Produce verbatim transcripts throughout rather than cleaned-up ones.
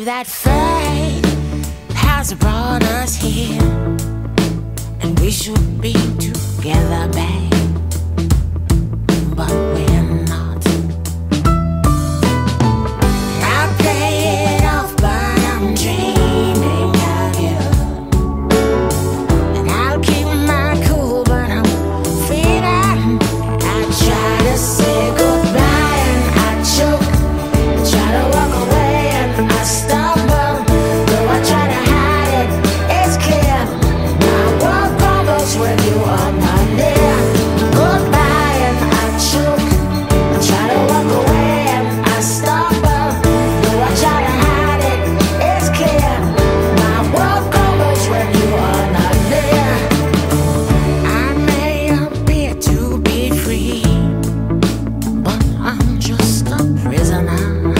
believe that fate has brought us here, and we should be together, babe, but we're not. I play it off, but I'm dreaming of you, and I'll keep my cool, but I'm feeling. I try to say goodbye and I choke, I try to walk away and I stumble, though I try to hide it, it's clear. My world crumbles when you are not near. Goodbye and I choke, I try to walk away and I stumble, though I try to hide it, it's clear. My world crumbles when you are not near. I may appear to be free, but I'm just a prisoner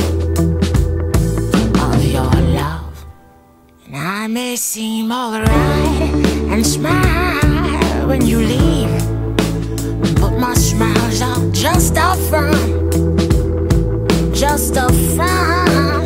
of your love. And I may seem alright and smile when you leave, but my smiles are just a front, just a front.